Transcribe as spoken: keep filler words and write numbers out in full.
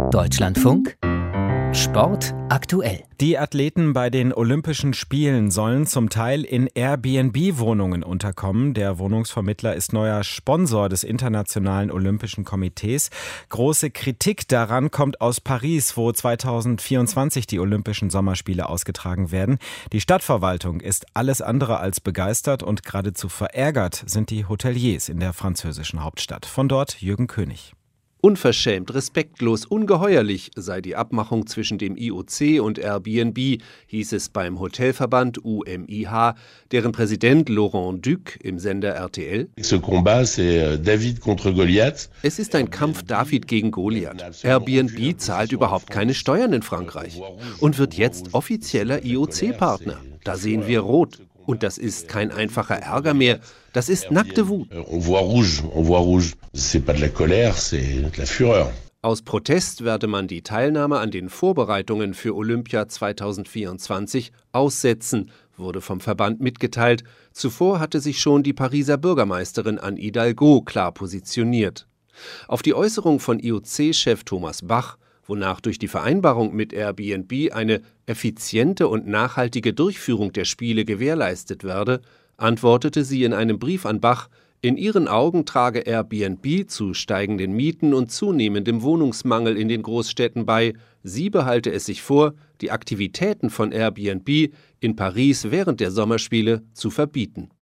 Deutschlandfunk Sport aktuell. Die Athleten bei den Olympischen Spielen sollen zum Teil in Airbnb-Wohnungen unterkommen. Der Wohnungsvermittler ist neuer Sponsor des Internationalen Olympischen Komitees. Große Kritik daran kommt aus Paris, wo zweitausendvierundzwanzig die Olympischen Sommerspiele ausgetragen werden. Die Stadtverwaltung ist alles andere als begeistert und geradezu verärgert sind die Hoteliers in der französischen Hauptstadt. Von dort Jürgen König. Unverschämt, respektlos, ungeheuerlich sei die Abmachung zwischen dem I O C und Airbnb, hieß es beim Hotelverband U M I H, deren Präsident Laurent Duc im Sender R T L. Es ist ein Kampf David gegen Goliath. Airbnb zahlt überhaupt keine Steuern in Frankreich und wird jetzt offizieller I O C-Partner. Da sehen wir rot. Und das ist kein einfacher Ärger mehr, das ist nackte Wut. Aus Protest werde man die Teilnahme an den Vorbereitungen für Olympia zweitausendvierundzwanzig aussetzen, wurde vom Verband mitgeteilt. Zuvor hatte sich schon die Pariser Bürgermeisterin Anne Hidalgo klar positioniert. Auf die Äußerung von I O C-Chef Thomas Bach, wonach durch die Vereinbarung mit Airbnb eine effiziente und nachhaltige Durchführung der Spiele gewährleistet werde, antwortete sie in einem Brief an Bach, in ihren Augen trage Airbnb zu steigenden Mieten und zunehmendem Wohnungsmangel in den Großstädten bei. Sie behalte es sich vor, die Aktivitäten von Airbnb in Paris während der Sommerspiele zu verbieten.